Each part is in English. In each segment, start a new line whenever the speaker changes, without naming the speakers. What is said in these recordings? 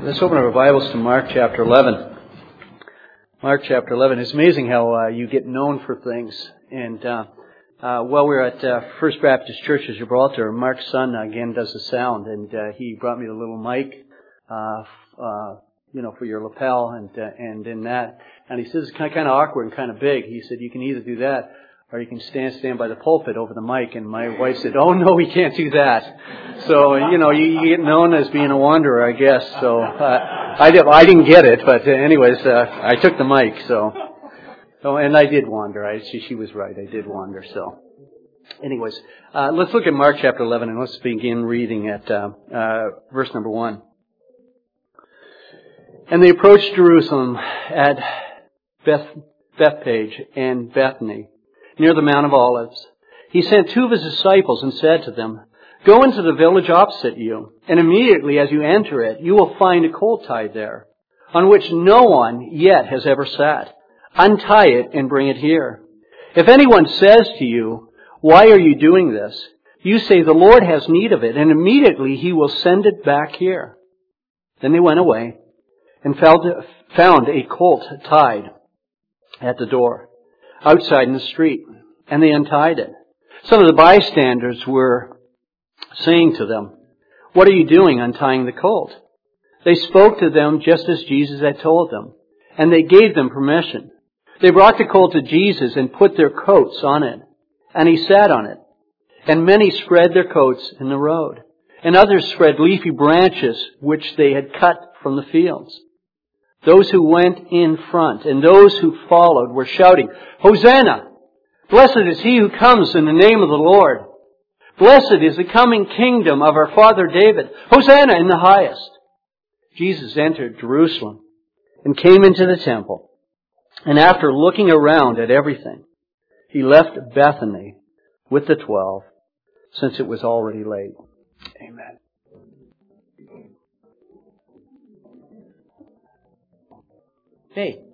Let's open our Bibles to Mark chapter 11. Mark chapter 11. It's amazing how you get known for things. And while we were at First Baptist Church of Gibraltar, Mark's son again does the sound, and he brought me the little mic, for your lapel, and in that. And he says it's kind of awkward and kind of big. He said you can either do that, or you can stand by the pulpit over the mic. And my wife said, "Oh no, we can't do that." So you get known as being a wanderer, I guess. So I didn't get it, but anyways, I took the mic. So and I did wander. She was right. I did wander. So anyways, let's look at Mark chapter 11, and let's begin reading at verse number 1. And they approached Jerusalem at Bethphage and Bethany, near the Mount of Olives. He sent two of his disciples and said to them, "Go into the village opposite you, and immediately as you enter it, you will find a colt tied there, on which no one yet has ever sat. Untie it and bring it here. If anyone says to you, 'Why are you doing this?' you say, 'The Lord has need of it,' and immediately he will send it back here." Then they went away and found a colt tied at the door, outside in the street, and they untied it. Some of the bystanders were saying to them, "What are you doing untying the colt?" They spoke to them just as Jesus had told them, and they gave them permission. They brought the colt to Jesus and put their coats on it, and he sat on it. And many spread their coats in the road, and others spread leafy branches which they had cut from the fields. Those who went in front and those who followed were shouting, "Hosanna! Blessed is he who comes in the name of the Lord. Blessed is the coming kingdom of our father David. Hosanna in the highest." Jesus entered Jerusalem and came into the temple. And after looking around at everything, he left Bethany with the 12, since it was already late. Amen.
Hey,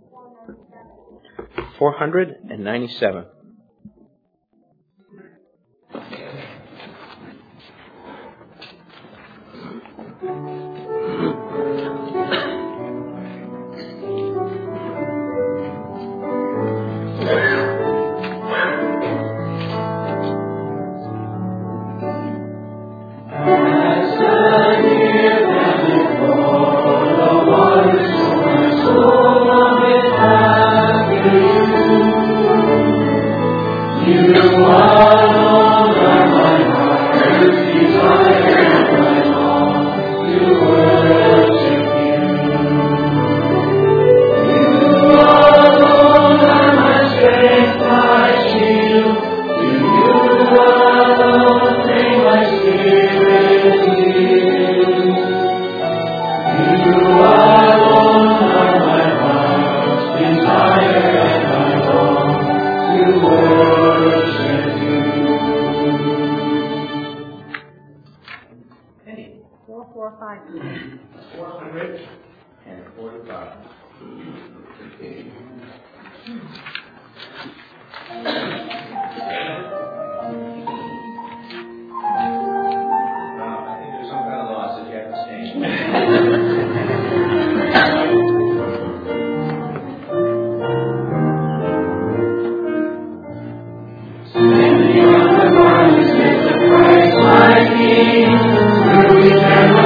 497.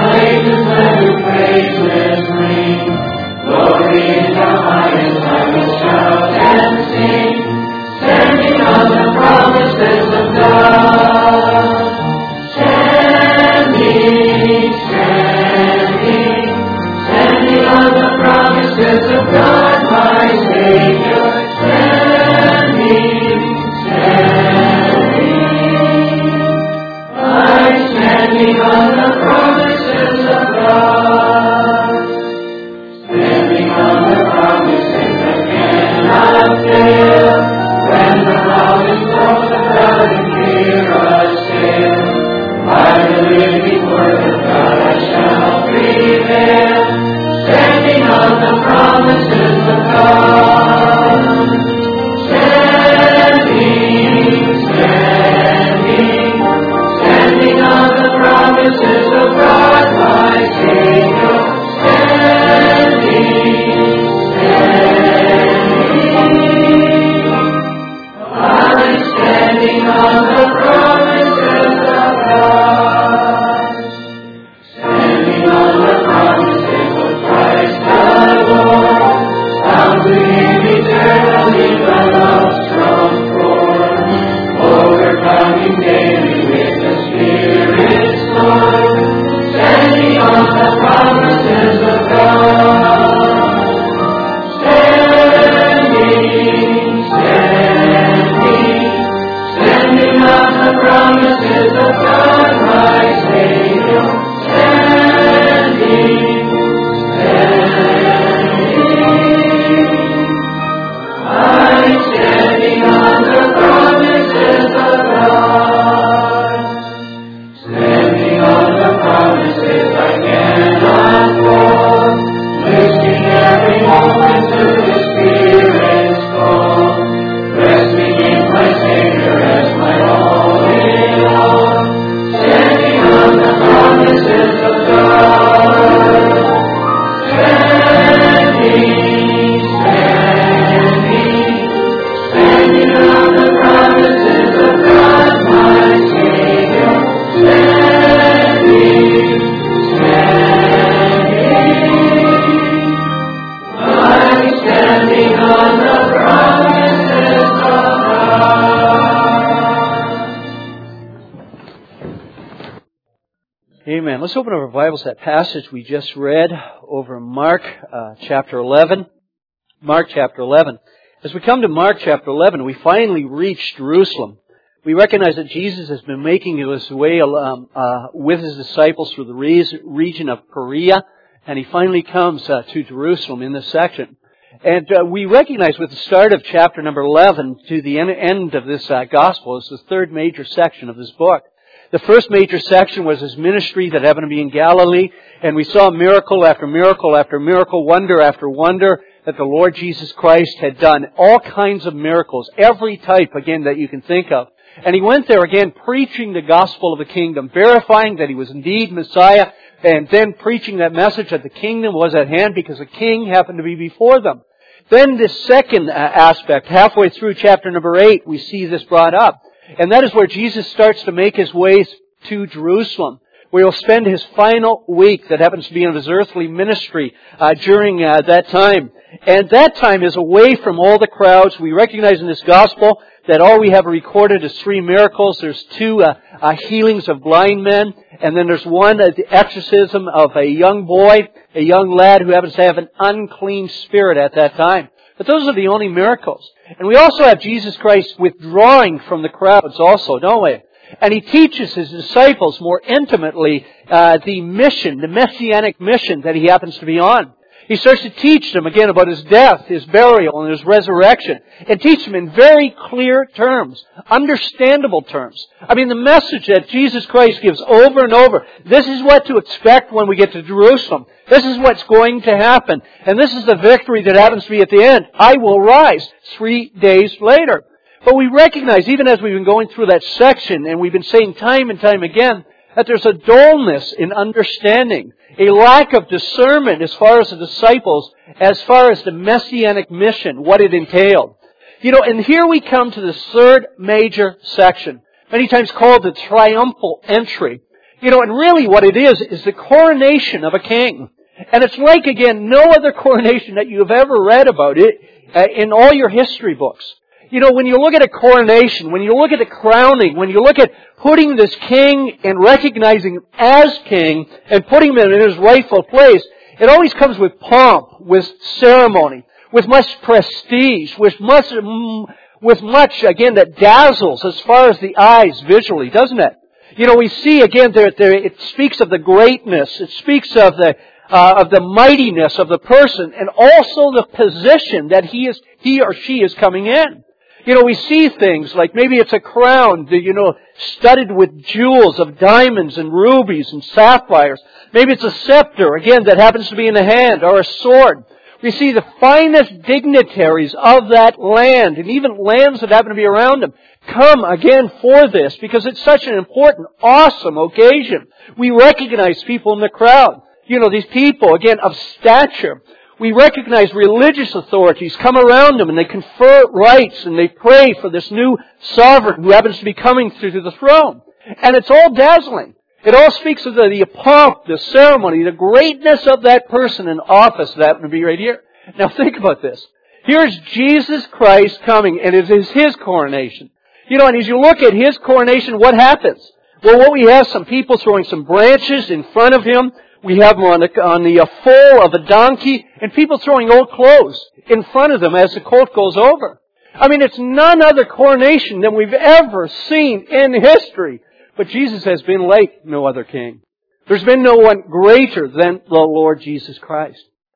Glory in the highest heaven.
Let's open up our Bibles to that passage we just read over Mark chapter 11. Mark chapter 11. As we come to Mark chapter 11, we finally reach Jerusalem. We recognize that Jesus has been making his way with his disciples through the region of Perea, and he finally comes to Jerusalem in this section. And we recognize with the start of chapter number 11 to the end of this gospel is the third major section of this book. The first major section was his ministry that happened to be in Galilee, and we saw miracle after miracle after miracle, wonder after wonder, that the Lord Jesus Christ had done. All kinds of miracles, every type, again, that you can think of. And he went there again preaching the gospel of the kingdom, verifying that he was indeed Messiah, and then preaching that message that the kingdom was at hand because the king happened to be before them. Then this second aspect, halfway through chapter number 8, we see this brought up. And that is where Jesus starts to make his way to Jerusalem, where he'll spend his final week that happens to be in his earthly ministry during that time. And that time is away from all the crowds. We recognize in this gospel that all we have recorded is 3 miracles. There's 2 healings of blind men, and then there's one, the exorcism of a young boy, a young lad who happens to have an unclean spirit at that time. But those are the only miracles. And we also have Jesus Christ withdrawing from the crowds also, don't we? And he teaches his disciples more intimately the mission, the messianic mission that he happens to be on. He starts to teach them again about his death, his burial, and his resurrection. And teach them in very clear terms, understandable terms. I mean, the message that Jesus Christ gives over and over. This is what to expect when we get to Jerusalem. This is what's going to happen. And this is the victory that happens to be at the end. I will rise 3 days later. But we recognize, even as we've been going through that section, and we've been saying time and time again, that there's a dullness in understanding, a lack of discernment as far as the disciples, as far as the messianic mission, what it entailed. And here we come to the third major section, many times called the triumphal entry. And really what it is the coronation of a king. And it's like, again, no other coronation that you have ever read about it in all your history books. When you look at a coronation, when you look at a crowning, when you look at putting this king and recognizing him as king and putting him in his rightful place, it always comes with pomp, with ceremony, with much prestige, with much, again, that dazzles as far as the eyes visually, doesn't it? We see again there it speaks of the greatness, it speaks of the mightiness of the person, and also the position that he or she is coming in. We see things like maybe it's a crown, studded with jewels of diamonds and rubies and sapphires. Maybe it's a scepter, again, that happens to be in the hand, or a sword. We see the finest dignitaries of that land, and even lands that happen to be around them, come again for this, because it's such an important, awesome occasion. We recognize people in the crowd. These people, again, of stature. We recognize religious authorities come around them and they confer rights and they pray for this new sovereign who happens to be coming through to the throne. And it's all dazzling. It all speaks of the pomp, the ceremony, the greatness of that person in office that happens to be right here. Now think about this. Here's Jesus Christ coming, and it is His coronation. And as you look at His coronation, what happens? Well, what we have, some people throwing some branches in front of Him. We have him on the foal of a donkey, and people throwing old clothes in front of them as the colt goes over. I mean, it's none other coronation than we've ever seen in history. But Jesus has been like no other king. There's been no one greater than the Lord Jesus Christ.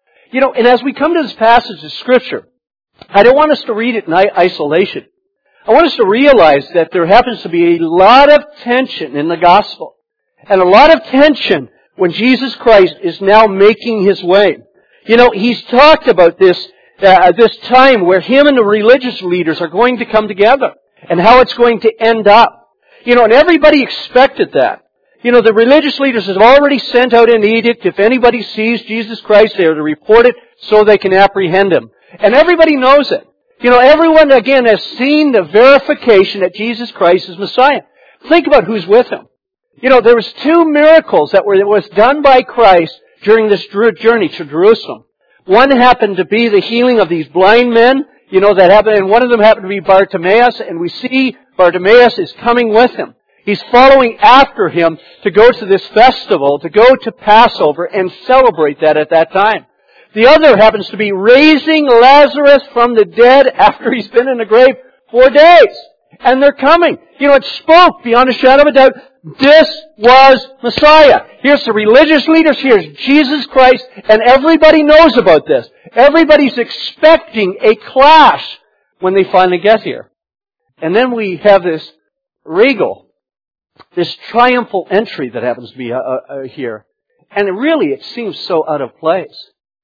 And as we come to this passage of Scripture, I don't want us to read it in isolation. I want us to realize that there happens to be a lot of tension in the gospel, and a lot of tension when Jesus Christ is now making His way. He's talked about this time where Him and the religious leaders are going to come together and how it's going to end up. And everybody expected that. The religious leaders have already sent out an edict. If anybody sees Jesus Christ, they are to report it so they can apprehend Him. And everybody knows it. Everyone, again, has seen the verification that Jesus Christ is Messiah. Think about who's with Him. There was 2 miracles that was done by Christ during this journey to Jerusalem. One happened to be the healing of these blind men, that happened, and one of them happened to be Bartimaeus, and we see Bartimaeus is coming with Him. He's following after him to go to this festival, to go to Passover and celebrate that at that time. The other happens to be raising Lazarus from the dead after he's been in the grave 4 days. And they're coming. It spoke beyond a shadow of a doubt. This was Messiah. Here's the religious leaders. Here's Jesus Christ. And everybody knows about this. Everybody's expecting a clash when they finally get here. And then we have this regal, this triumphal entry that happens to be here. And it seems so out of place.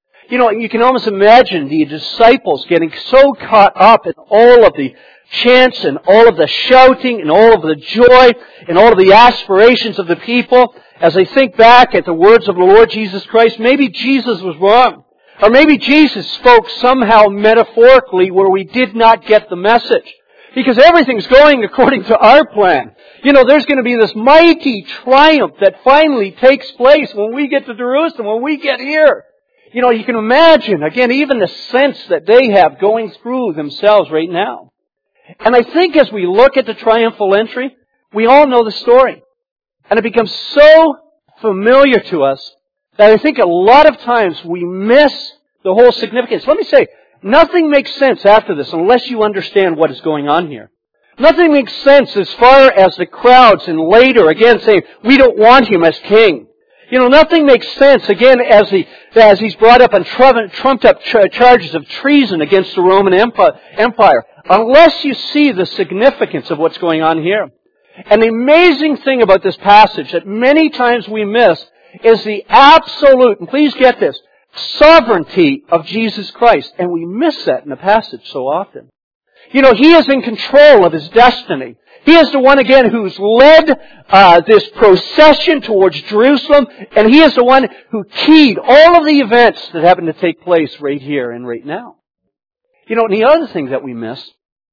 You can almost imagine the disciples getting so caught up in all of the chants and all of the shouting and all of the joy and all of the aspirations of the people as they think back at the words of the Lord Jesus Christ. Maybe Jesus was wrong. Or maybe Jesus spoke somehow metaphorically where we did not get the message. Because everything's going according to our plan. There's going to be this mighty triumph that finally takes place when we get to Jerusalem, when we get here. You can imagine, again, even the sense that they have going through themselves right now. And I think as we look at the triumphal entry, we all know the story. And it becomes so familiar to us that I think a lot of times we miss the whole significance. Let me say, nothing makes sense after this unless you understand what is going on here. Nothing makes sense as far as the crowds and later, again, saying, we don't want him as king. Nothing makes sense, again, as he's brought up on trumped up charges of treason against the Roman Empire, unless you see the significance of what's going on here. And the amazing thing about this passage that many times we miss is the absolute, and please get this, sovereignty of Jesus Christ. And we miss that in the passage so often. He is in control of his destiny. He is the one, again, who's led this procession towards Jerusalem, and he is the one who keyed all of the events that happen to take place right here and right now. And the other thing that we miss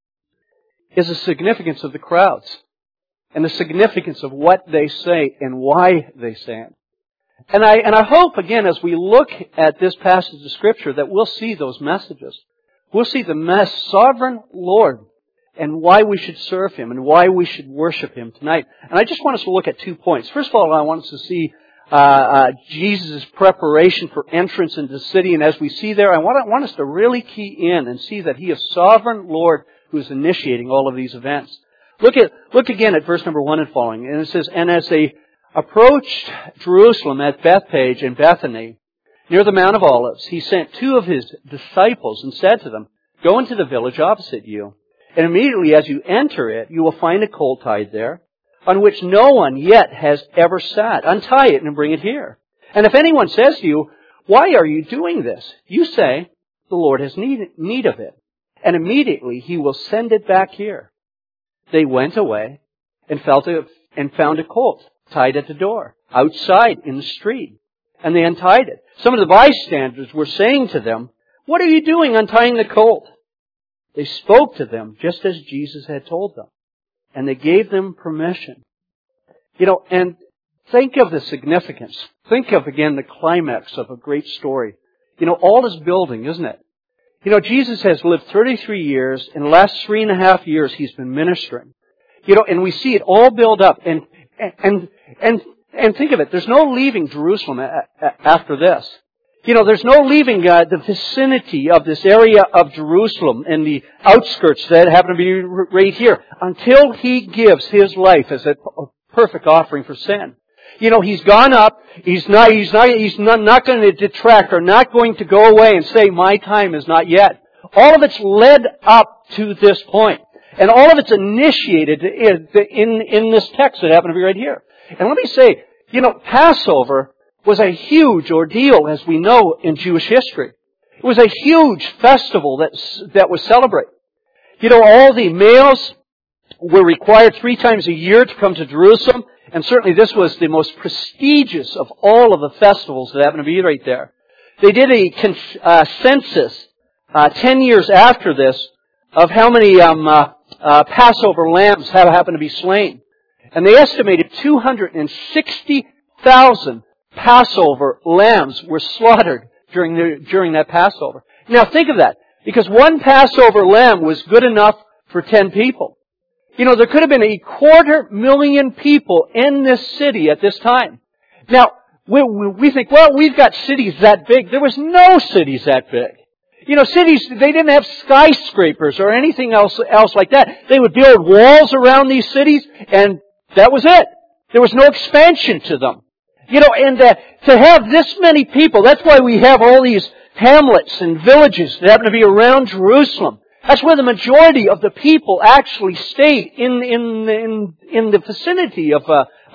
is the significance of the crowds, and the significance of what they say and why they say it. And I hope, again, as we look at this passage of Scripture, that we'll see those messages. We'll see the sovereign Lord and why we should serve him and why we should worship him tonight. And I just want us to look at 2 points. First of all, I want us to see Jesus' preparation for entrance into the city. And as we see there, I want us to really key in and see that he is sovereign Lord who is initiating all of these events. Look again at verse number 1 and following. And it says, and as they approached Jerusalem at Bethphage and Bethany, near the Mount of Olives, he sent 2 of his disciples and said to them, go into the village opposite you. And immediately as you enter it, you will find a colt tied there, on which no one yet has ever sat. Untie it and bring it here. And if anyone says to you, why are you doing this? You say, the Lord has need of it. And immediately he will send it back here. They went away and found a colt tied at the door, outside in the street. And they untied it. Some of the bystanders were saying to them, what are you doing untying the colt? They spoke to them just as Jesus had told them. And they gave them permission. And think of the significance. Think of, again, the climax of a great story. All is building, isn't it? Jesus has lived 33 years. In the last 3.5 years, he's been ministering. And we see it all build up. And think of it. There's no leaving Jerusalem after this. There's no leaving the vicinity of this area of Jerusalem and the outskirts that happen to be right here until he gives his life as a perfect offering for sin. He's gone up. He's not going to detract or not going to go away and say, my time is not yet. All of it's led up to this point. And all of it's initiated in this text that happened to be right here. And let me say, Passover was a huge ordeal, as we know, in Jewish history. It was a huge festival that was celebrated. All the males were required 3 times a year to come to Jerusalem, and certainly this was the most prestigious of all of the festivals that happened to be right there. They did a census 10 years after this of how many Passover lambs happened to be slain. And they estimated 260,000 Passover lambs were slaughtered during that Passover. Now think of that, because one Passover lamb was good enough for 10 people. You know, there could have been 250,000 people in this city at this time. Now, we think, well, we've got cities that big. There was no cities that big. You know, cities, they didn't have skyscrapers or anything else like that. They would build walls around these cities, and that was it. There was no expansion to them. You know, and to have this many people, that's why we have all these hamlets and villages that happen to be around Jerusalem. That's where the majority of the people actually stayed in the vicinity of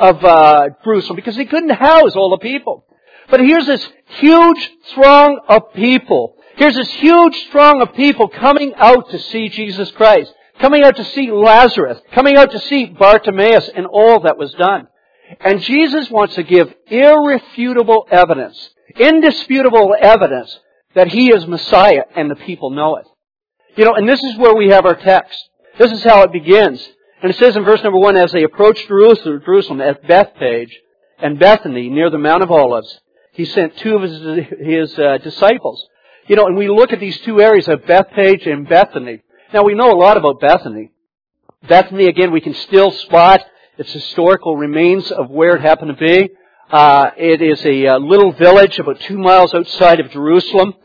Jerusalem, because they couldn't house all the people. But here's this huge throng of people. Here's this huge throng of people coming out to see Jesus Christ, coming out to see Lazarus, coming out to see Bartimaeus and all that was done. And Jesus wants to give irrefutable evidence, indisputable evidence that He is Messiah, and the people know it. You know, and this is where we have our text. This is how it begins. And it says in verse number 1, as they approached Jerusalem at Bethphage and Bethany near the Mount of Olives, He sent two of His disciples. You know, and we look at these two areas of Bethphage and Bethany. Now, we know a lot about Bethany. Bethany, again, we can still spot its historical remains of where it happened to be. It is a little village about 2 miles outside of Jerusalem.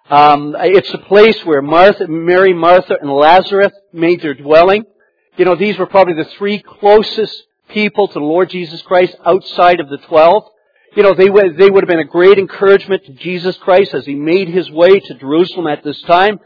It's a place where Mary, Martha, and Lazarus made their dwelling. You know, these were probably the 3 closest people to the Lord Jesus Christ outside of the 12. You know, they would have been a great encouragement to Jesus Christ as He made His way to Jerusalem at this time.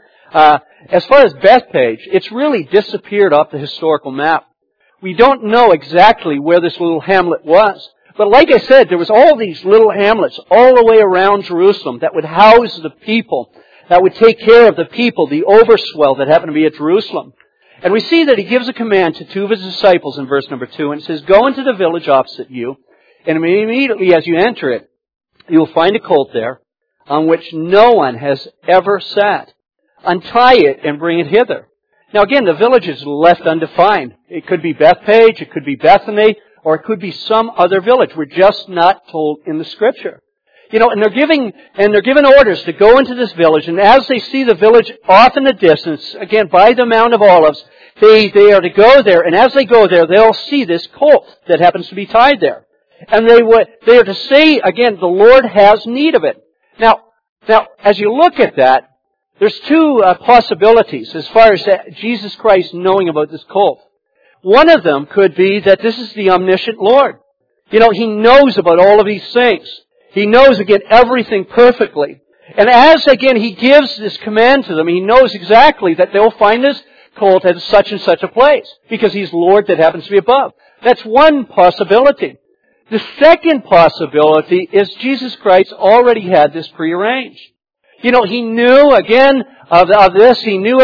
As far as Bethphage, it's really disappeared off the historical map. We don't know exactly where this little hamlet was. But like I said, there was all these little hamlets all the way around Jerusalem that would house the people, that would take care of the people, the overswell that happened to be at Jerusalem. And we see that He gives a command to 2 of His disciples in verse number 2, and it says, go into the village opposite you, and immediately as you enter it, you will find a colt there, on which no one has ever sat. Untie it and bring it hither. Now again, the village is left undefined. It could be Bethphage, it could be Bethany, or it could be some other village. We're just not told in the Scripture. You know, and they're given orders to go into this village, and as they see the village off in the distance, again, by the Mount of Olives, they are to go there, and as they go there, they'll see this colt that happens to be tied there. And they are to say, again, the Lord has need of it. Now, as you look at that, there's 2 possibilities as far as Jesus Christ knowing about this colt. One of them could be that this is the omniscient Lord. You know, He knows about all of these things. He knows, again, everything perfectly. And as, again, He gives this command to them, He knows exactly that they'll find this colt at such and such a place, because He's Lord that happens to be above. That's one possibility. The second possibility is Jesus Christ already had this prearranged. You know, He knew, again, of this. He knew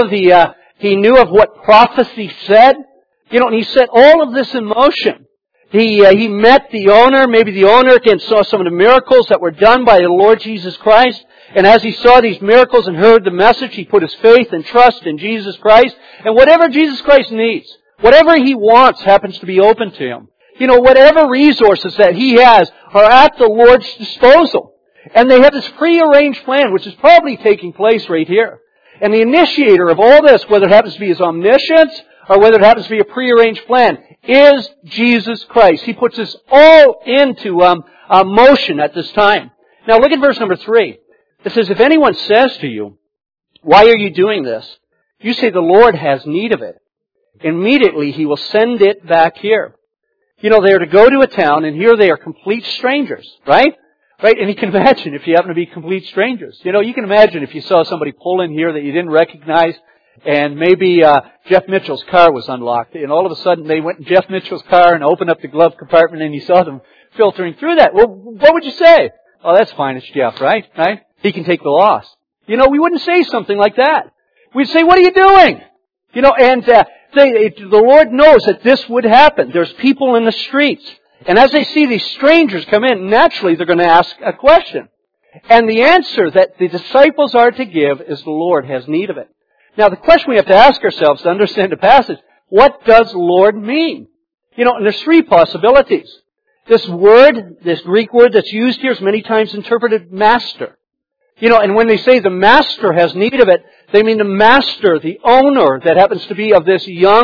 of what prophecy said. You know, and He set all of this in motion. He met the owner. Maybe the owner, again, saw some of the miracles that were done by the Lord Jesus Christ. And as he saw these miracles and heard the message, he put his faith and trust in Jesus Christ. And whatever Jesus Christ needs, whatever He wants happens to be open to Him. You know, whatever resources that He has are at the Lord's disposal. And they have this prearranged plan, which is probably taking place right here. And the initiator of all this, whether it happens to be His omniscience, or whether it happens to be a prearranged plan, is Jesus Christ. He puts this all into motion at this time. Now look at verse number 3. It says, if anyone says to you, why are you doing this? You say the Lord has need of it. Immediately He will send it back here. You know, they are to go to a town, and here they are complete strangers, right? Right? And you can imagine if you happen to be complete strangers. You know, you can imagine if you saw somebody pull in here that you didn't recognize, and maybe Jeff Mitchell's car was unlocked, and all of a sudden they went in Jeff Mitchell's car and opened up the glove compartment, and you saw them filtering through that. Well, what would you say? Oh, that's fine, it's Jeff, right? Right? He can take the loss. You know, we wouldn't say something like that. We'd say, what are you doing? You know, and the Lord knows that this would happen. There's people in the streets. And as they see these strangers come in, naturally they're going to ask a question. And the answer that the disciples are to give is the Lord has need of it. Now the question we have to ask ourselves to understand the passage, what does Lord mean? You know, and there's 3 possibilities. This word, this Greek word that's used here is many times interpreted master. You know, and when they say the master has need of it, they mean the master, the owner that happens to be of this young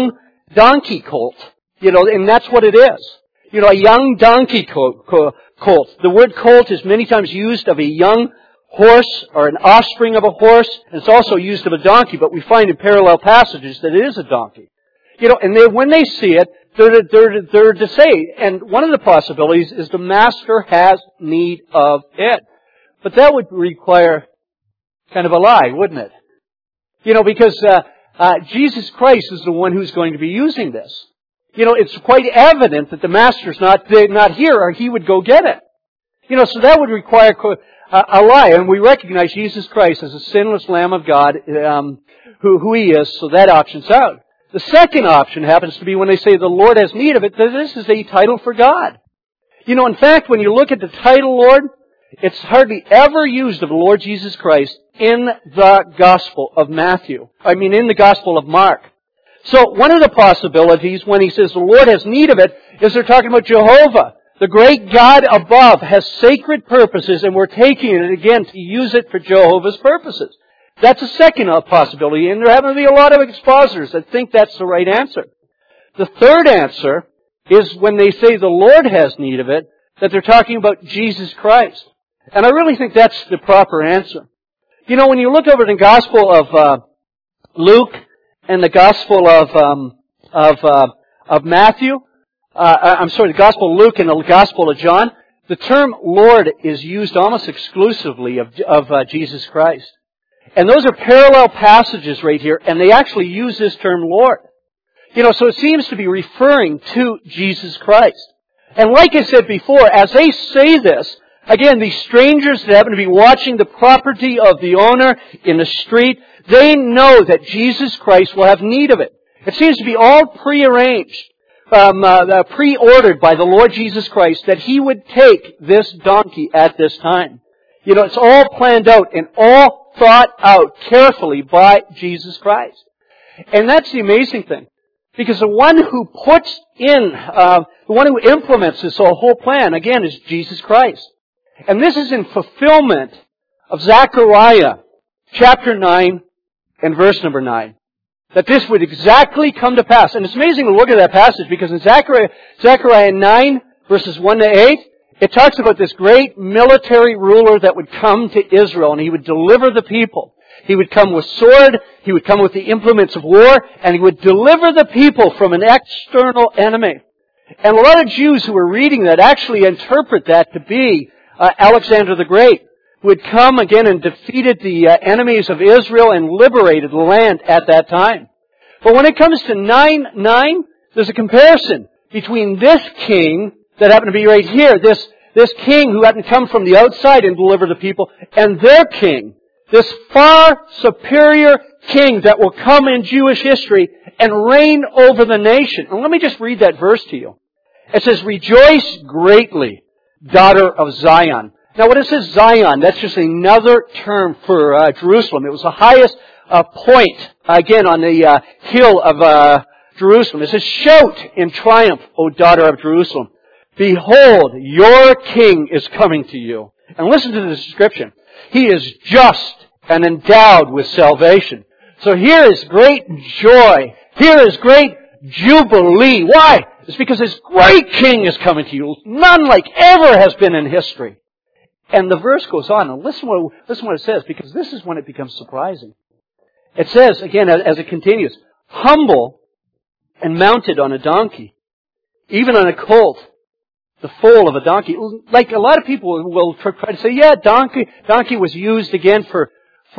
donkey colt. And that's what it is. A young donkey colt. The word colt is many times used of a young horse or an offspring of a horse. And it's also used of a donkey, but we find in parallel passages that it is a donkey. And when they see it, they're to say, and one of the possibilities is the master has need of it. But that would require kind of a lie, wouldn't it? Because Jesus Christ is the one who's going to be using this. It's quite evident that the master's not here, or he would go get it. So that would require a lie, and we recognize Jesus Christ as a sinless Lamb of God, who He is. So that option's out. The second option happens to be when they say the Lord has need of it, that this is a title for God. In fact, when you look at the title Lord, it's hardly ever used of the Lord Jesus Christ in the Gospel of Matthew. In the Gospel of Mark. So one of the possibilities when He says the Lord has need of it is they're talking about Jehovah. The great God above has sacred purposes, and we're taking it again to use it for Jehovah's purposes. That's a second possibility, and there happen to be a lot of expositors that think that's the right answer. The third answer is when they say the Lord has need of it, that they're talking about Jesus Christ. And I really think that's the proper answer. When you look over the Gospel of Luke and the Gospel of Matthew, the Gospel of Luke and the Gospel of John, the term Lord is used almost exclusively of Jesus Christ. And those are parallel passages right here, and they actually use this term Lord. So it seems to be referring to Jesus Christ. And like I said before, as they say this, again, these strangers that happen to be watching the property of the owner in the street, they know that Jesus Christ will have need of it. It seems to be all prearranged, pre-ordered by the Lord Jesus Christ that He would take this donkey at this time. It's all planned out and all thought out carefully by Jesus Christ. And that's the amazing thing. Because the one who puts in, the one who implements this whole plan, again, is Jesus Christ. And this is in fulfillment of Zechariah chapter 9 and verse number 9. That this would exactly come to pass. And it's amazing to look at that passage because in Zechariah 9 verses 1 to 8, it talks about this great military ruler that would come to Israel and he would deliver the people. He would come with sword, he would come with the implements of war, and he would deliver the people from an external enemy. And a lot of Jews who were reading that actually interpret that to be Alexander the Great, who had come again and defeated the enemies of Israel and liberated the land at that time. But when it comes to 9:9, there's a comparison between this king that happened to be right here, this king who happened to come from the outside and deliver the people, and their king, this far superior king that will come in Jewish history and reign over the nation. And let me just read that verse to you. It says, "Rejoice greatly, daughter of Zion." Now when it says Zion, that's just another term for Jerusalem. It was the highest point, again, on the hill of Jerusalem. It says, "Shout in triumph, O daughter of Jerusalem. Behold, your king is coming to you." And listen to the description. He is just and endowed with salvation. So here is great joy. Here is great jubilee. Why? It's because this great king is coming to you. None like ever has been in history. And the verse goes on. And listen what it says, because this is when it becomes surprising. It says, again, as it continues, "Humble and mounted on a donkey, even on a colt, the foal of a donkey." Like a lot of people will try to say, yeah, donkey was used again for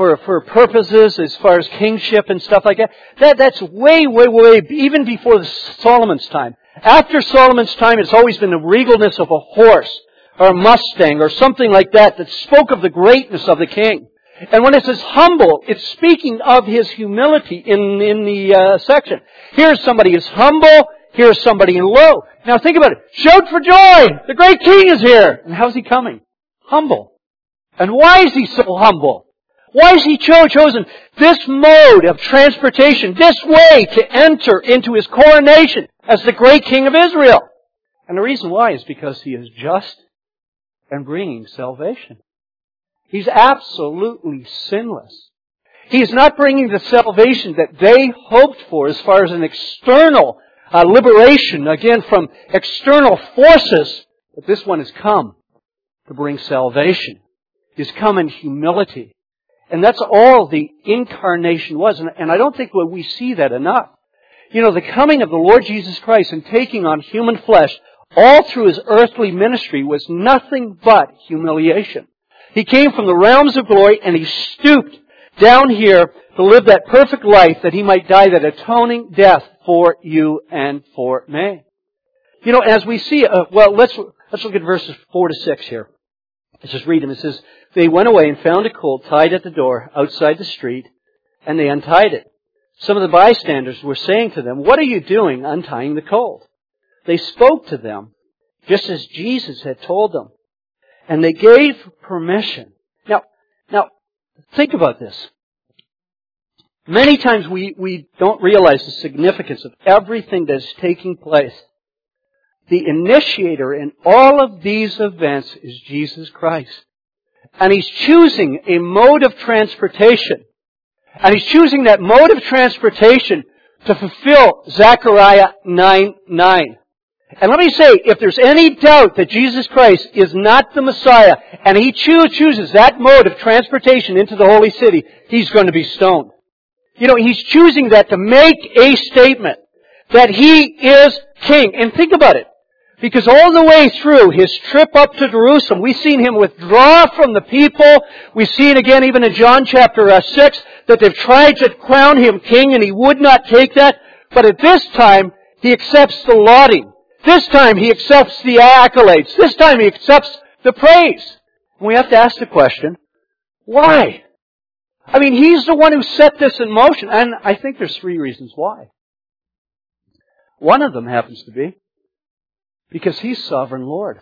purposes as far as kingship and stuff like that. That's way, even before Solomon's time. After Solomon's time, it's always been the regalness of a horse or a Mustang or something like that spoke of the greatness of the king. And when it says humble, it's speaking of his humility in the section. Here's somebody who's humble. Here's somebody in low. Now think about it. Shout for joy! The great king is here! And how's he coming? Humble. And why is he so humble? Why has he chosen this mode of transportation, this way to enter into his coronation as the great king of Israel? And the reason why is because he is just and bringing salvation. He's absolutely sinless. He is not bringing the salvation that they hoped for as far as an external liberation, again, from external forces. But this one has come to bring salvation. He's come in humility. And that's all the incarnation was. And I don't think we see that enough. The coming of the Lord Jesus Christ and taking on human flesh all through His earthly ministry was nothing but humiliation. He came from the realms of glory and He stooped down here to live that perfect life that He might die that atoning death for you and for me. As we see, let's look at verses 4 to 6 here. Let's just read them. It says, they went away and found a colt tied at the door outside the street, and they untied it. Some of the bystanders were saying to them, what are you doing untying the colt? They spoke to them just as Jesus had told them. And they gave permission. Now, think about this. Many times we don't realize the significance of everything that is taking place. The initiator in all of these events is Jesus Christ. And He's choosing a mode of transportation. And He's choosing that mode of transportation to fulfill Zechariah 9:9. And let me say, if there's any doubt that Jesus Christ is not the Messiah, and He chooses that mode of transportation into the holy city, He's going to be stoned. He's choosing that to make a statement that He is King. And think about it. Because all the way through His trip up to Jerusalem, we've seen Him withdraw from the people. We've seen again, even in John chapter 6, that they've tried to crown Him king and He would not take that. But at this time, He accepts the lauding. This time, He accepts the accolades. This time, He accepts the praise. And we have to ask the question, why? He's the one who set this in motion. And I think there's 3 reasons why. One of them happens to be because He's sovereign Lord.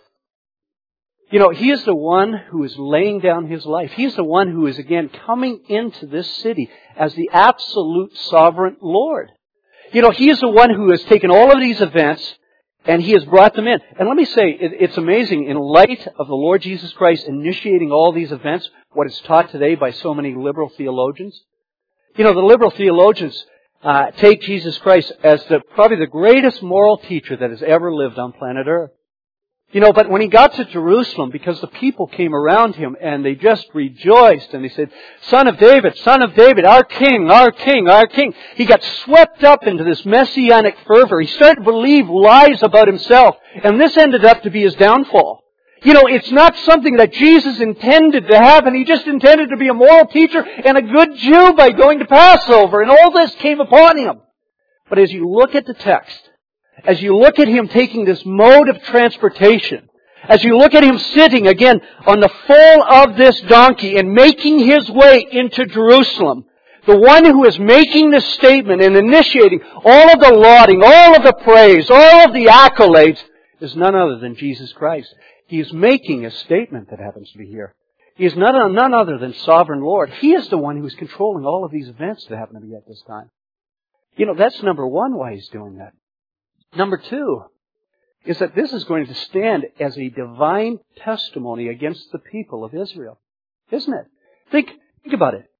He is the one who is laying down His life. He's the one who is again coming into this city as the absolute sovereign Lord. He is the one who has taken all of these events and He has brought them in. And let me say, it's amazing, in light of the Lord Jesus Christ initiating all these events, what is taught today by so many liberal theologians. The liberal theologians take Jesus Christ as probably the greatest moral teacher that has ever lived on planet Earth. But when He got to Jerusalem, because the people came around Him and they just rejoiced and they said, Son of David, our King, our King, our King. He got swept up into this messianic fervor. He started to believe lies about Himself, and this ended up to be His downfall. It's not something that Jesus intended to happen. He just intended to be a moral teacher and a good Jew by going to Passover, and all this came upon Him. But as you look at the text, as you look at Him taking this mode of transportation, as you look at Him sitting again on the foal of this donkey and making His way into Jerusalem, the one who is making this statement and initiating all of the lauding, all of the praise, all of the accolades is none other than Jesus Christ. He is making a statement that happens to be here. He is none other than sovereign Lord. He is the one who is controlling all of these events that happen to be at this time. That's number one why He's doing that. Number 2 is that this is going to stand as a divine testimony against the people of Israel. Isn't it? Think about it.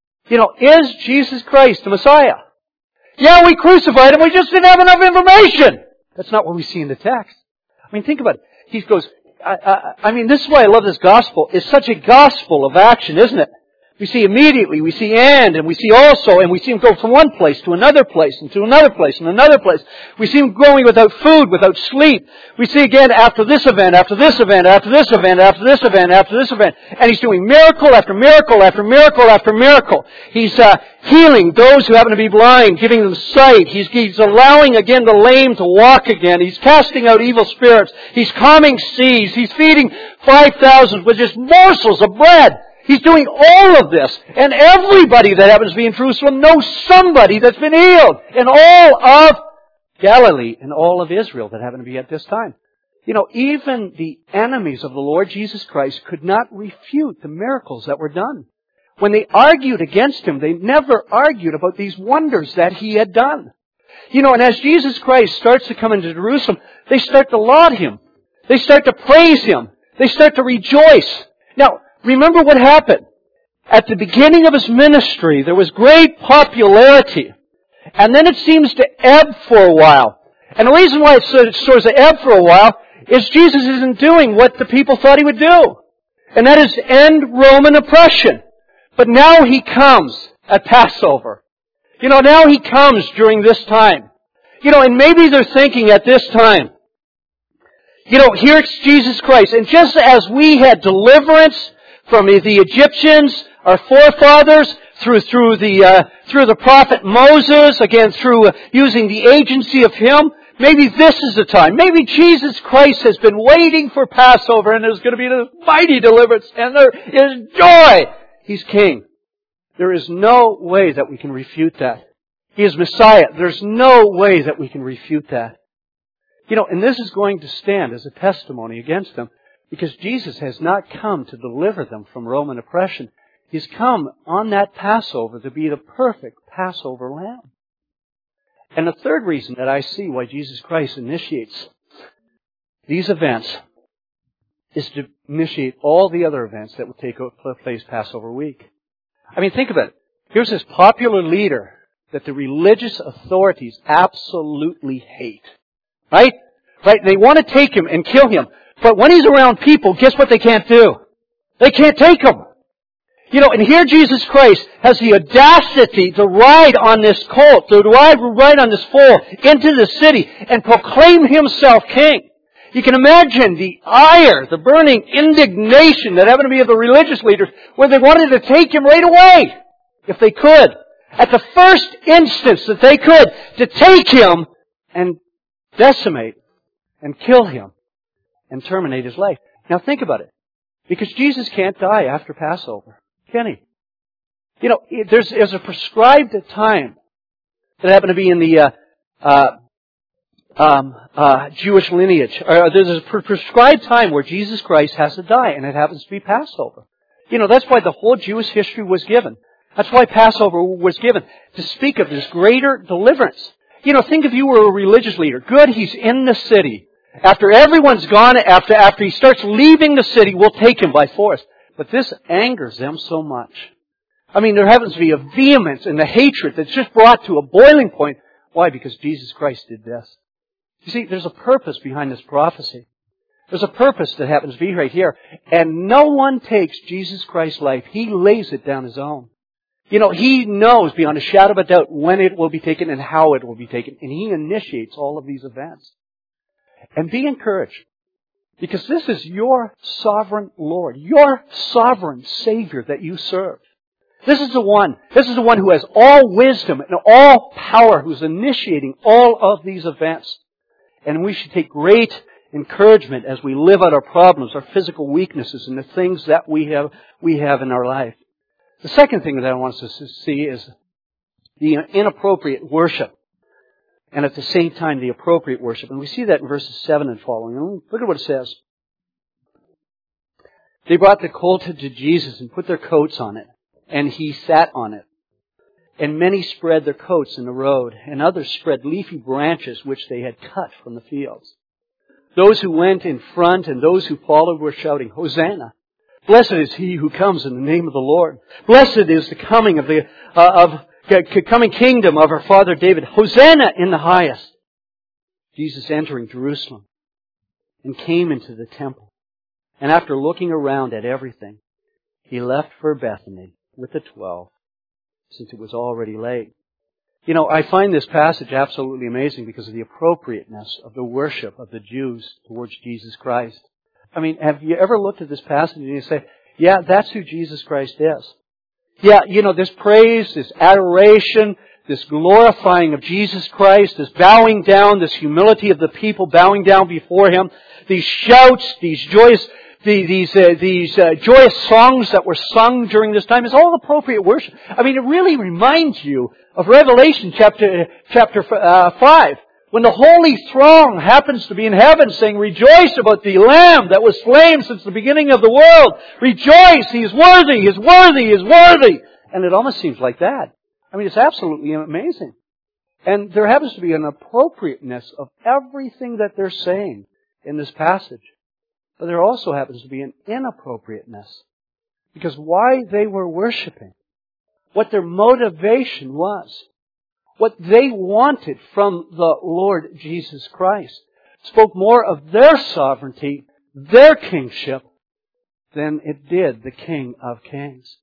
Is Jesus Christ the Messiah? Yeah, we crucified Him, we just didn't have enough information. That's not what we see in the text. Think about it. He goes, this is why I love this gospel. It's such a gospel of action, isn't it? We see immediately, we see and we see also, and we see Him go from one place to another place, and to another place, and another place. We see Him going without food, without sleep. We see again after this event, after this event, after this event, after this event, after this event. And He's doing miracle after miracle after miracle after miracle. He's healing those who happen to be blind, giving them sight. He's allowing again the lame to walk again. He's casting out evil spirits. He's calming seas. He's feeding 5,000 with just morsels of bread. He's doing all of this. And everybody that happens to be in Jerusalem knows somebody that's been healed. In all of Galilee and all of Israel that happen to be at this time. Even the enemies of the Lord Jesus Christ could not refute the miracles that were done. When they argued against Him, they never argued about these wonders that He had done. And as Jesus Christ starts to come into Jerusalem, they start to laud Him. They start to praise Him. They start to rejoice. Now, remember what happened. At the beginning of His ministry, there was great popularity. And then it seems to ebb for a while. And the reason why it sort of ebbed for a while is Jesus isn't doing what the people thought He would do. And that is end Roman oppression. But now He comes at Passover. Now He comes during this time. And maybe they're thinking at this time, here it's Jesus Christ. And just as we had deliverance from the Egyptians, our forefathers, through the prophet Moses, again through using the agency of him, maybe this is the time. Maybe Jesus Christ has been waiting for Passover and there's going to be this mighty deliverance and there is joy. He's King. There is no way that we can refute that. He is Messiah. There's no way that we can refute that. And this is going to stand as a testimony against them because Jesus has not come to deliver them from Roman oppression. He's come on that Passover to be the perfect Passover lamb. And the third reason that I see why Jesus Christ initiates these events is to initiate all the other events that will take place Passover week. I mean, think about it. Here's this popular leader that the religious authorities absolutely hate. Right? Right? They want to take Him and kill Him. But when He's around people, guess what they can't do? They can't take Him. And here Jesus Christ has the audacity to ride on this colt, to ride on this foal into the city and proclaim Himself King. You can imagine the ire, the burning indignation that happened to be of the religious leaders where they wanted to take Him right away, if they could. At the first instance that they could, to take Him and decimate and kill Him and terminate His life. Now think about it. Because Jesus can't die after Passover. Can He? There's a prescribed time that happened to be in the Jewish lineage. There's a prescribed time where Jesus Christ has to die, and it happens to be Passover. That's why the whole Jewish history was given. That's why Passover was given, to speak of this greater deliverance. Think if you were a religious leader. Good, He's in the city. After everyone's gone, after He starts leaving the city, we'll take Him by force. But this angers them so much. I mean, there happens to be a vehemence and a hatred that's just brought to a boiling point. Why? Because Jesus Christ did this. You see, there's a purpose behind this prophecy. There's a purpose that happens to be right here. And no one takes Jesus Christ's life. He lays it down His own. He knows beyond a shadow of a doubt when it will be taken and how it will be taken. And He initiates all of these events. And be encouraged. Because this is your sovereign Lord, your sovereign Savior that you serve. This is the one who has all wisdom and all power, who's initiating all of these events. And we should take great encouragement as we live out our problems, our physical weaknesses, and the things that we have in our life. The second thing that I want us to see is the inappropriate worship. And at the same time, the appropriate worship. And we see that in verses 7 and following. Look at what it says. They brought the colt to Jesus and put their coats on it. And He sat on it. And many spread their coats in the road. And others spread leafy branches which they had cut from the fields. Those who went in front and those who followed were shouting, Hosanna! Blessed is He who comes in the name of the Lord. Blessed is the coming of the coming kingdom of our father David. Hosanna in the highest. Jesus entering Jerusalem and came into the temple. And after looking around at everything, He left for Bethany with the 12, since it was already late. I find this passage absolutely amazing because of the appropriateness of the worship of the Jews towards Jesus Christ. I mean, have you ever looked at this passage and you say, yeah, that's who Jesus Christ is? Yeah, this praise, this adoration, this glorifying of Jesus Christ, this bowing down, this humility of the people bowing down before Him, these shouts, these joyous songs that were sung during this time is all appropriate worship. I mean, it really reminds you of Revelation chapter 5. When the holy throng happens to be in heaven saying, rejoice about the Lamb that was slain since the beginning of the world. Rejoice! He is worthy! He is worthy! He is worthy! And it almost seems like that. I mean, it's absolutely amazing. And there happens to be an appropriateness of everything that they're saying in this passage. But there also happens to be an inappropriateness. Because why they were worshiping, what their motivation was. what they wanted from the Lord Jesus Christ, spoke more of their sovereignty, their kingship, than it did the King of Kings.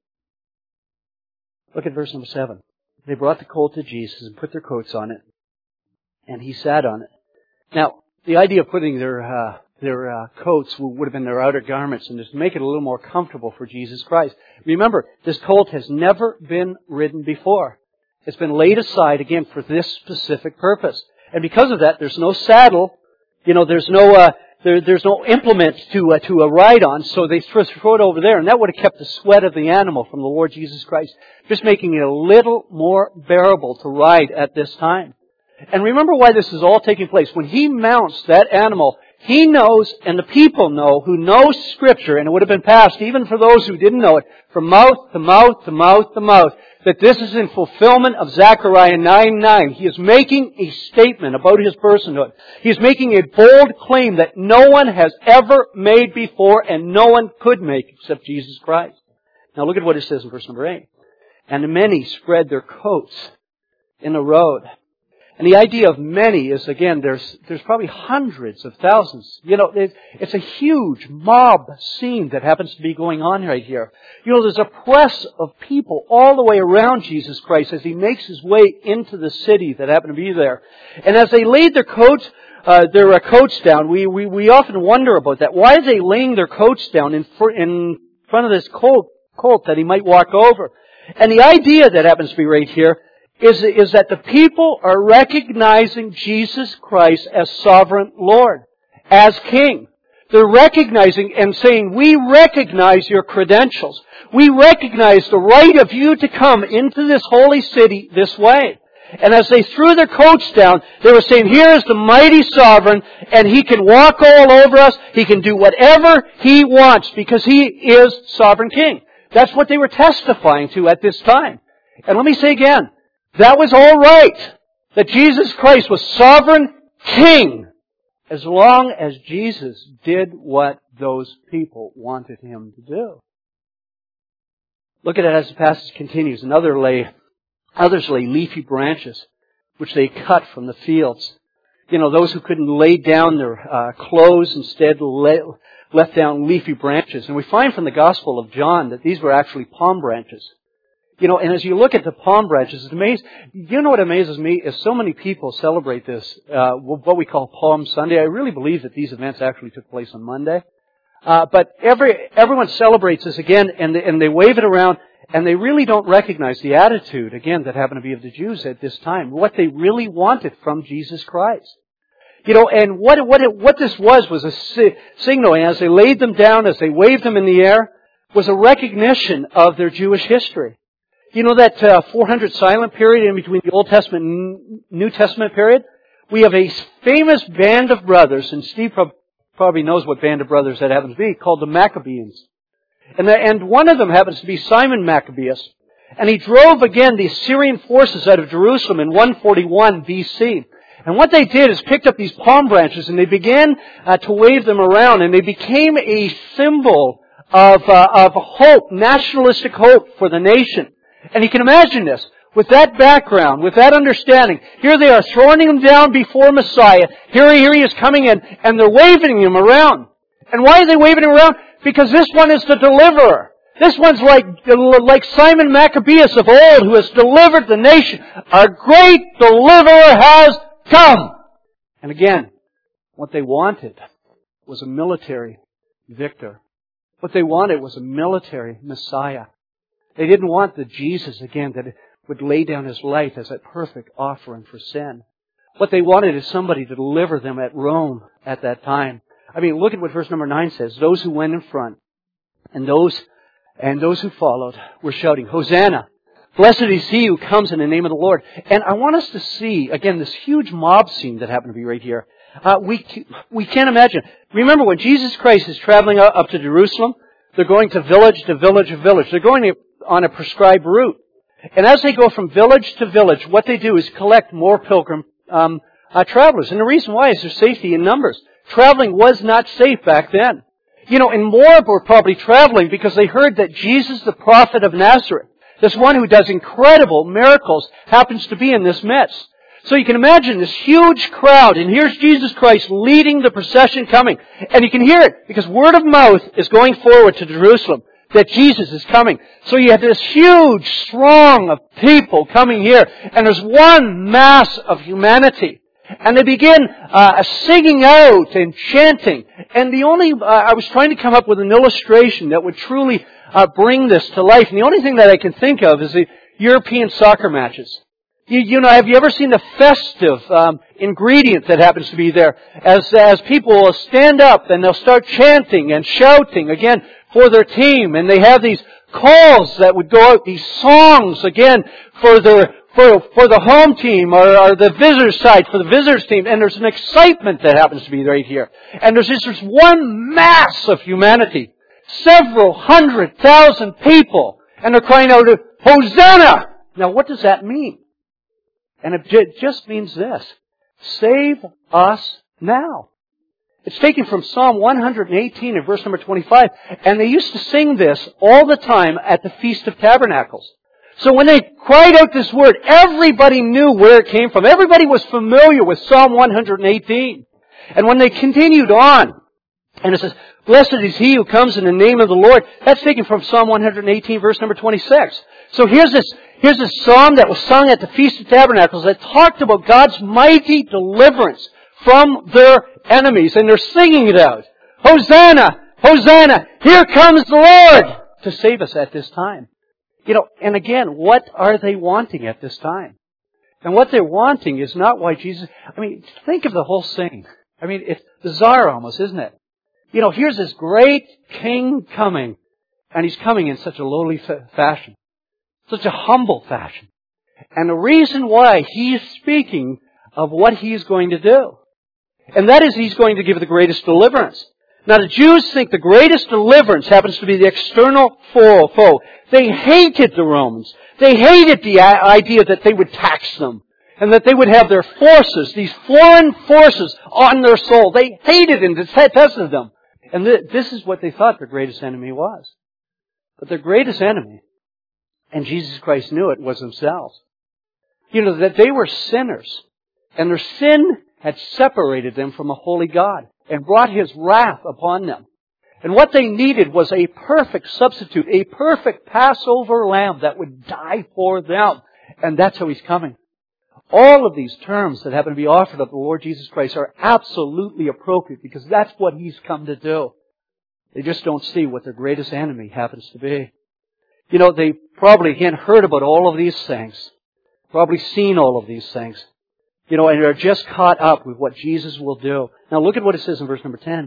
Look at verse number 7. They brought the colt to Jesus and put their coats on it, and He sat on it. Now, the idea of putting their coats would have been their outer garments, and just to make it a little more comfortable for Jesus Christ. Remember, this colt has never been ridden before. It's been laid aside, again, for this specific purpose. And because of that, there's no saddle. There's no implement to a ride on, so they throw it over there, and that would have kept the sweat of the animal from the Lord Jesus Christ, just making it a little more bearable to ride at this time. And remember why this is all taking place. When He mounts that animal, He knows, and the people know, who know Scripture, and it would have been passed even for those who didn't know it, from mouth to mouth to mouth to mouth, that this is in fulfillment of Zechariah 9:9. He is making a statement about His personhood. He is making a bold claim that no one has ever made before and no one could make except Jesus Christ. Now look at what it says in verse number 8. And many spread their coats in the road. And the idea of many is, again, there's probably hundreds of thousands. It's a huge mob scene that happens to be going on right here. There's a press of people all the way around Jesus Christ as He makes His way into the city that happen to be there. And as they laid their coats down, we often wonder about that. Why are they laying their coats down in front of this colt that He might walk over? And the idea that happens to be right here is that the people are recognizing Jesus Christ as sovereign Lord, as King. They're recognizing and saying, we recognize your credentials. We recognize the right of you to come into this holy city this way. And as they threw their coats down, they were saying, here is the mighty sovereign, and He can walk all over us. He can do whatever He wants because He is sovereign King. That's what they were testifying to at this time. And let me say again, that was all right, that Jesus Christ was sovereign King, as long as Jesus did what those people wanted Him to do. Look at it as the passage continues. And others lay leafy branches, which they cut from the fields. Those who couldn't lay down their clothes instead left down leafy branches. And we find from the Gospel of John that these were actually palm branches. And as you look at the palm branches, it's amazing. What amazes me is so many people celebrate this, what we call Palm Sunday. I really believe that these events actually took place on Monday. But everyone celebrates this again, and they wave it around, and they really don't recognize the attitude, again, that happened to be of the Jews at this time, what they really wanted from Jesus Christ. And what this was a signal, and as they laid them down, as they waved them in the air, was a recognition of their Jewish history. That 400 silent period in between the Old Testament and New Testament period? We have a famous band of brothers, and Steve probably knows what band of brothers that happens to be, called the Maccabees. And one of them happens to be Simon Maccabeus. And he drove again the Assyrian forces out of Jerusalem in 141 BC. And what they did is picked up these palm branches and they began to wave them around, and they became a symbol of hope, nationalistic hope for the nation. And you can imagine this, with that background, with that understanding. Here they are throwing him down before Messiah. Here he is coming in, and they're waving him around. And why are they waving him around? Because this one is the deliverer. This one's like Simon Maccabeus of old, who has delivered the nation. Our great deliverer has come. And again, what they wanted was a military victor. What they wanted was a military Messiah. They didn't want the Jesus, again, that would lay down His life as a perfect offering for sin. What they wanted is somebody to deliver them at Rome at that time. Look at what verse number 9 says. Those who went in front and those who followed were shouting, Hosanna! Blessed is He who comes in the name of the Lord. And I want us to see, again, this huge mob scene that happened to be right here. We can't imagine. Remember, when Jesus Christ is traveling up to Jerusalem, they're going to village to village to village. They're going on a prescribed route. And as they go from village to village, what they do is collect more pilgrim travelers. And the reason why is their safety in numbers. Traveling was not safe back then. And more were probably traveling because they heard that Jesus, the prophet of Nazareth, This one who does incredible miracles happens to be in this midst. So you can imagine this huge crowd, and here's Jesus Christ leading the procession coming. And you can hear it, because word of mouth is going forward to Jerusalem, that Jesus is coming. So you have this huge throng of people coming here, and there's one mass of humanity. And they begin singing out and chanting. And I was trying to come up with an illustration that would truly bring this to life. And the only thing that I can think of is the European soccer matches. You know, have you ever seen the festive ingredient that happens to be there? As people will stand up and they'll start chanting and shouting again for their team. And they have these calls that would go out, these songs again for the home team or the visitors side, for the visitors team. And there's an excitement that happens to be right here. And there's just one mass of humanity. Several 100,000 people. And they're crying out, Hosanna! Now what does that mean? And it just means this. Save us now. It's taken from Psalm 118 and verse number 25. And they used to sing this all the time at the Feast of Tabernacles. So when they cried out this word, everybody knew where it came from. Everybody was familiar with Psalm 118. And when they continued on, and it says, Blessed is he who comes in the name of the Lord. That's taken from Psalm 118 verse number 26. So here's this psalm that was sung at the Feast of Tabernacles that talked about God's mighty deliverance from their enemies. And they're singing it out. Hosanna! Hosanna! Here comes the Lord to save us at this time. You know, and again, what are they wanting at this time? And what they're wanting is not why Jesus... I mean, think of the whole scene. I mean, it's bizarre almost, isn't it? You know, here's this great king coming, and he's coming in such a lowly fashion. Such a humble fashion. And the reason why he's speaking of what he's going to do. And that is he's going to give the greatest deliverance. Now the Jews think the greatest deliverance happens to be the external foe. They hated the Romans. They hated the idea that they would tax them. And that they would have their forces, these foreign forces, on their soul. They hated and detested them. And this is what they thought their greatest enemy was. But their greatest enemy, and Jesus Christ knew it, was themselves. You know, that they were sinners. And their sin had separated them from a holy God and brought His wrath upon them. And what they needed was a perfect substitute, a perfect Passover lamb that would die for them. And that's how He's coming. All of these terms that happen to be offered of the Lord Jesus Christ are absolutely appropriate because that's what He's come to do. They just don't see what their greatest enemy happens to be. You know, they probably, again, heard about all of these things. Probably seen all of these things. You know, and they're just caught up with what Jesus will do. Now look at what it says in verse number 10.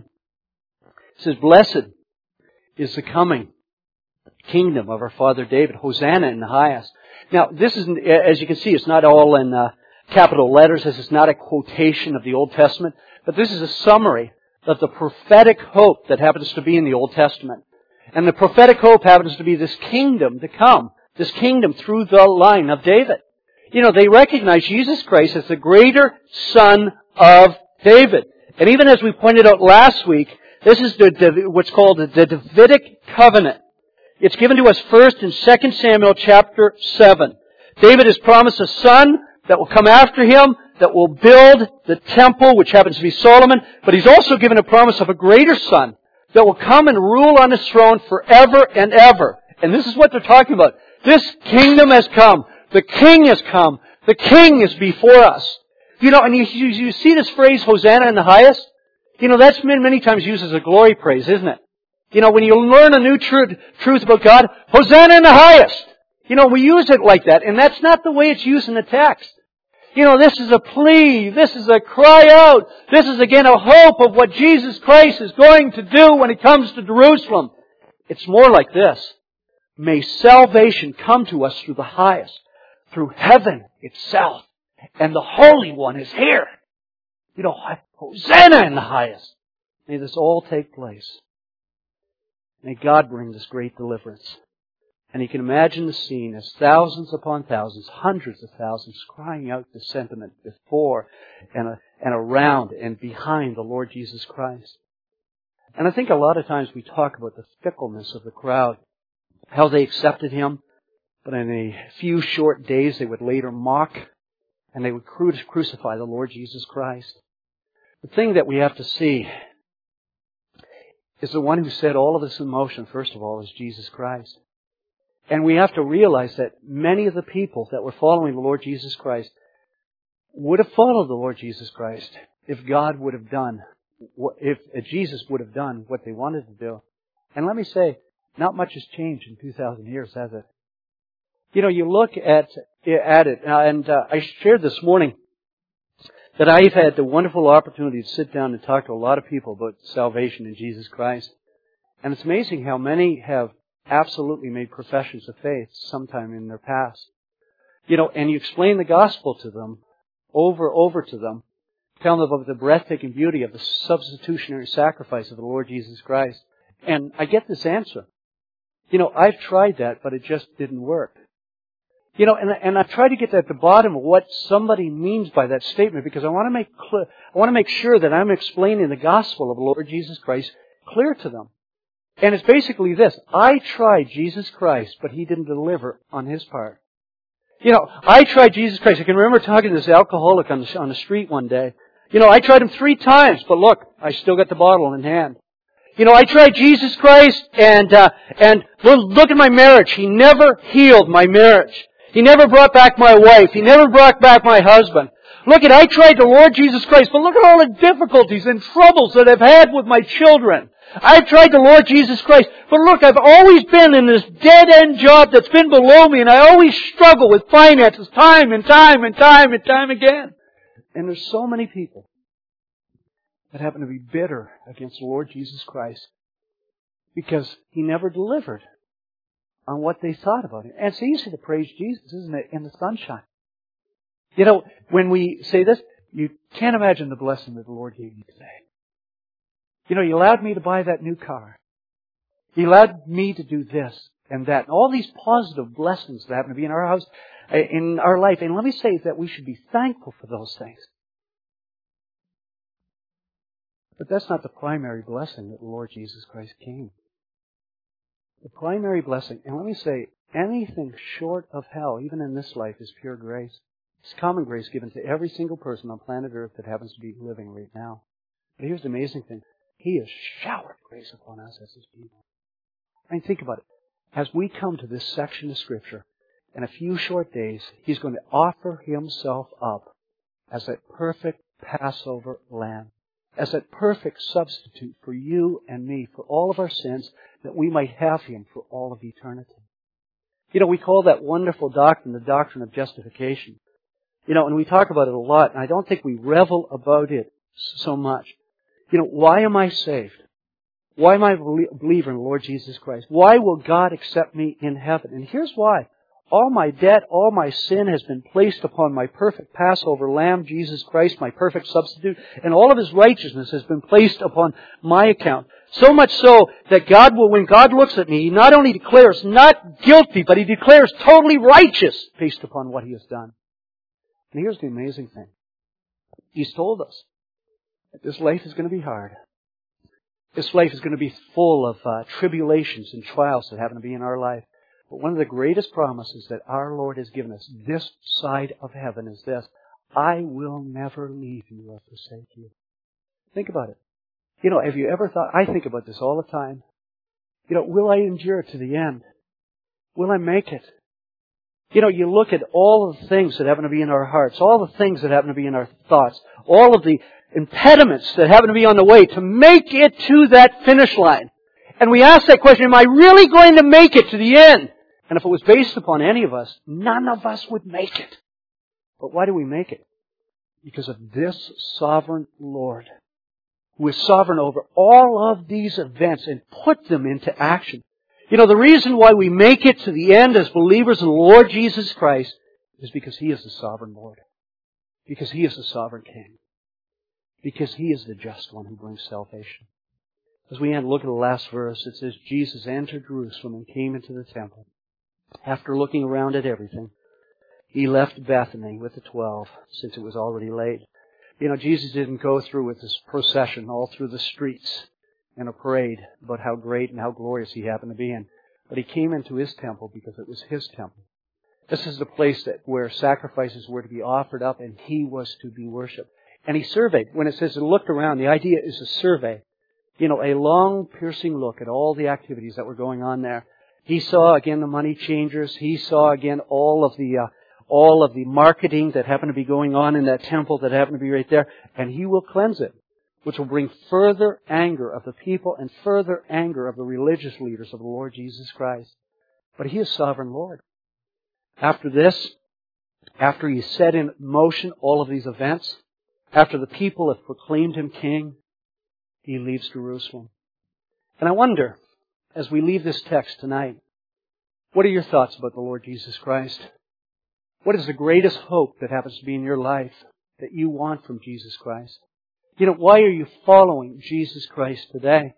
It says, Blessed is the coming kingdom of our father David. Hosanna in the highest. Now, this is, as you can see, it's not all in capital letters. This is not a quotation of the Old Testament. But this is a summary of the prophetic hope that happens to be in the Old Testament. And the prophetic hope happens to be this kingdom to come. This kingdom through the line of David. You know, they recognize Jesus Christ as the greater son of David. And even as we pointed out last week, this is what's called the Davidic covenant. It's given to us first in 2 Samuel chapter 7. David is promised a son that will come after him, that will build the temple, which happens to be Solomon. But he's also given a promise of a greater son that will come and rule on His throne forever and ever. And this is what they're talking about. This kingdom has come. The King has come. The King is before us. You know, and you see this phrase, Hosanna in the highest? You know, that's many times used as a glory praise, isn't it? You know, when you learn a new truth about God, Hosanna in the highest. You know, we use it like that, and that's not the way it's used in the text. You know, this is a plea. This is a cry out. This is again a hope of what Jesus Christ is going to do when He comes to Jerusalem. It's more like this. May salvation come to us through the highest, through heaven itself. And the Holy One is here. You know, Hosanna in the highest. May this all take place. May God bring this great deliverance. And you can imagine the scene as thousands upon thousands, hundreds of thousands, crying out the sentiment before and around and behind the Lord Jesus Christ. And I think a lot of times we talk about the fickleness of the crowd, how they accepted Him, But in a few short days, they would later mock and they would crucify the Lord Jesus Christ. The thing that we have to see is the one who set all of this in motion, first of all, is Jesus Christ. And we have to realize that many of the people that were following the Lord Jesus Christ would have followed the Lord Jesus Christ if God would have done, if Jesus would have done what they wanted to do. And let me say, not much has changed in 2,000 years, has it? You know, you look at it, and I shared this morning that I've had the wonderful opportunity to sit down and talk to a lot of people about salvation in Jesus Christ. And it's amazing how many have absolutely made professions of faith sometime in their past. You know, and you explain the gospel to them, over to them, tell them about the breathtaking beauty of the substitutionary sacrifice of the Lord Jesus Christ. And I get this answer. You know, I've tried that, but it just didn't work. You know, and I try to get at the bottom of what somebody means by that statement, because I want to make sure that I'm explaining the gospel of the Lord Jesus Christ clear to them. And it's basically this: I tried Jesus Christ, but He didn't deliver on His part. You know, I tried Jesus Christ. I can remember talking to this alcoholic on the street one day. You know, I tried him 3 times, but look, I still got the bottle in hand. You know, I tried Jesus Christ, and look at my marriage. He never healed my marriage. He never brought back my wife. He never brought back my husband. I tried the Lord Jesus Christ, but look at all the difficulties and troubles that I've had with my children. I've tried the Lord Jesus Christ, but look, I've always been in this dead-end job that's been below me, and I always struggle with finances time and time again. And there's so many people that happen to be bitter against the Lord Jesus Christ because He never delivered on what they thought about Him. And it's easy to praise Jesus, isn't it, in the sunshine. You know, when we say this, you can't imagine the blessing that the Lord gave you today. You know, He allowed me to buy that new car. He allowed me to do this and that. And all these positive blessings that happen to be in our house, in our life. And let me say that we should be thankful for those things. But that's not the primary blessing that the Lord Jesus Christ came. The primary blessing, and let me say, anything short of hell, even in this life, is pure grace. It's common grace given to every single person on planet Earth that happens to be living right now. But here's the amazing thing. He has showered grace upon us as His people. I mean, think about it. As we come to this section of Scripture, in a few short days, He's going to offer Himself up as that perfect Passover lamb, as that perfect substitute for you and me, for all of our sins, that we might have Him for all of eternity. You know, we call that wonderful doctrine the doctrine of justification. You know, and we talk about it a lot, and I don't think we revel about it so much. You know, why am I saved? Why am I a believer in the Lord Jesus Christ? Why will God accept me in heaven? And here's why. All my debt, all my sin has been placed upon my perfect Passover lamb, Jesus Christ, my perfect substitute, and all of His righteousness has been placed upon my account. So much so that God will, when God looks at me, He not only declares not guilty, but He declares totally righteous based upon what He has done. And here's the amazing thing. He's told us that this life is going to be hard. This life is going to be full of tribulations and trials that happen to be in our life. But one of the greatest promises that our Lord has given us this side of heaven is this: I will never leave you or forsake you. Think about it. You know, have you ever thought, I think about this all the time. You know, will I endure to the end? Will I make it? You know, you look at all of the things that happen to be in our hearts, all the things that happen to be in our thoughts, all of the impediments that happen to be on the way to make it to that finish line. And we ask that question, am I really going to make it to the end? And if it was based upon any of us, none of us would make it. But why do we make it? Because of this sovereign Lord, who is sovereign over all of these events and put them into action. You know, the reason why we make it to the end as believers in the Lord Jesus Christ is because He is the sovereign Lord. Because He is the sovereign King. Because He is the just one who brings salvation. As we end, look at the last verse. It says, Jesus entered Jerusalem and came into the temple. After looking around at everything, He left Bethany with the 12, since it was already late. You know, Jesus didn't go through with this procession all through the streets in a parade about how great and how glorious He happened to be in. But He came into His temple because it was His temple. This is the place where sacrifices were to be offered up and He was to be worshipped. And He surveyed. When it says He looked around, the idea is a survey. A long, piercing look at all the activities that were going on there. He saw again the money changers. He saw again all of the marketing that happened to be going on in that temple that happened to be right there. And He will cleanse it, which will bring further anger of the people and further anger of the religious leaders of the Lord Jesus Christ. But He is sovereign Lord. After this, after He set in motion all of these events, after the people have proclaimed Him King, He leaves Jerusalem. And I wonder, as we leave this text tonight, what are your thoughts about the Lord Jesus Christ? What is the greatest hope that happens to be in your life that you want from Jesus Christ? Why are you following Jesus Christ today?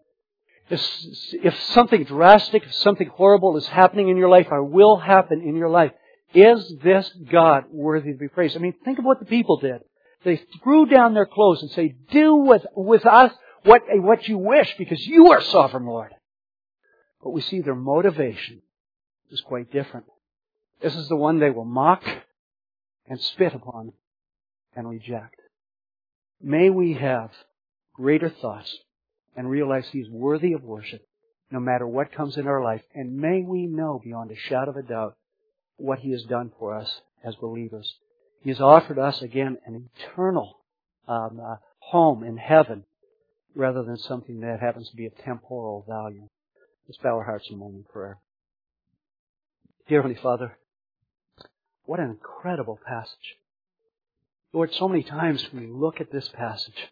If something drastic, if something horrible is happening in your life or will happen in your life, is this God worthy to be praised? Think of what the people did. They threw down their clothes and say, do with us what you wish because you are sovereign Lord. But we see their motivation is quite different. This is the one they will mock and spit upon and reject. May we have greater thoughts and realize He's worthy of worship no matter what comes in our life. And may we know beyond a shadow of a doubt what He has done for us as believers. He has offered us, again, an eternal home in heaven rather than something that happens to be of temporal value. Let's bow our hearts in a moment of prayer. Dear Heavenly Father, what an incredible passage. Lord, so many times we look at this passage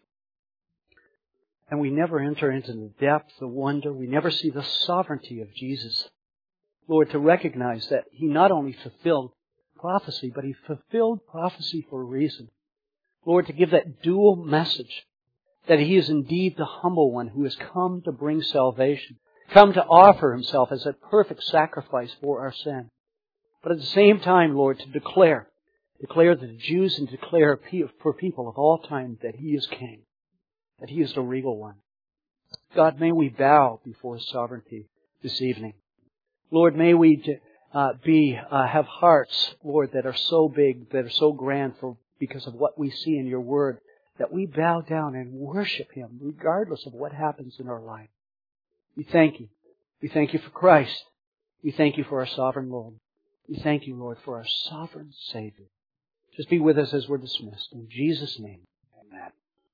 and we never enter into the depth, the wonder. We never see the sovereignty of Jesus. Lord, to recognize that He not only fulfilled prophecy, but He fulfilled prophecy for a reason. Lord, to give that dual message that He is indeed the humble one who has come to bring salvation, come to offer Himself as a perfect sacrifice for our sin. But at the same time, Lord, to declare to the Jews and declare for people of all time that He is King, that He is the regal one. God, may we bow before His sovereignty this evening. Lord, may we have hearts, Lord, that are so big, that are so grand because of what we see in Your Word, that we bow down and worship Him regardless of what happens in our life. We thank You. We thank You for Christ. We thank You for our sovereign Lord. We thank You, Lord, for our sovereign Savior. Just be with us as we're dismissed. In Jesus' name, amen.